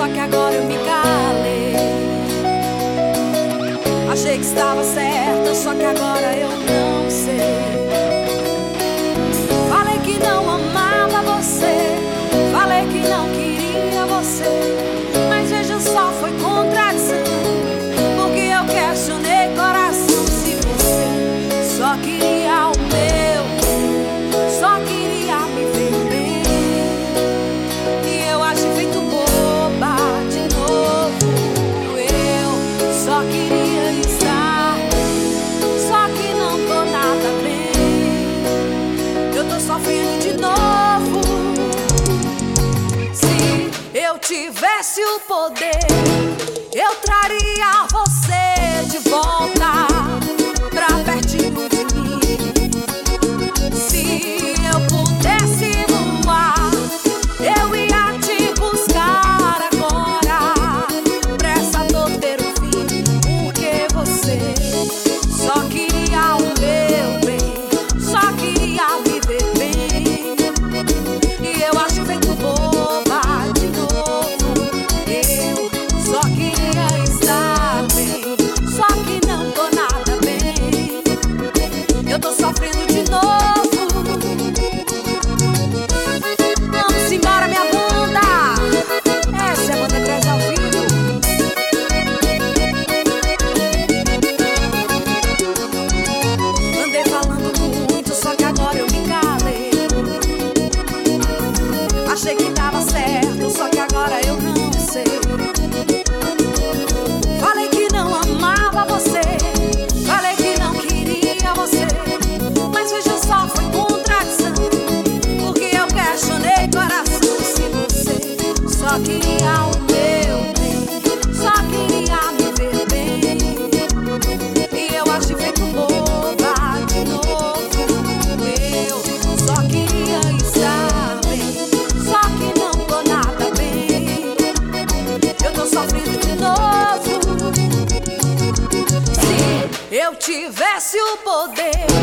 só que agora eu me calei. Achei que estava certa, só que agora eu não sei. Falei que não amava você, falei que não queria você, mas veja só, foi contradição, porque eu questionei coração. Se você só queria o meu bem, só queria me ver bem, e eu acho feito boba de novo. Eu só queria estar bem, só que não tô nada bem. Eu tô sofrendo de novo. Se eu tivesse o poder, eu traria você de volta pra pertinho de mim. Se eu pudesse voar, eu ia te buscar agora, pra essa dor ter um fim, porque você só queria o meu bem, só queria viver bem, e eu acho feito boba de novo. Eu só queria estar bem, só que não tô nada bem. Eu tô sofrendo de novo. Vamos embora, minha banda. Essa é a banda Cres ao vivo. Andei falando muito, só que agora eu me calei. Achei que tava certo, só que agora eu não sei. Falei que não amava você, falei que não queria você, mas veja só, foi contradição, porque eu questionei coração. Se você só queria o meu bem, só queria me ver bem, e eu acho feito boba de novo. Eu só queria estar bem, só que não tô nada bem. Eu tô sofrendo de novo. Se eu tivesse o poder,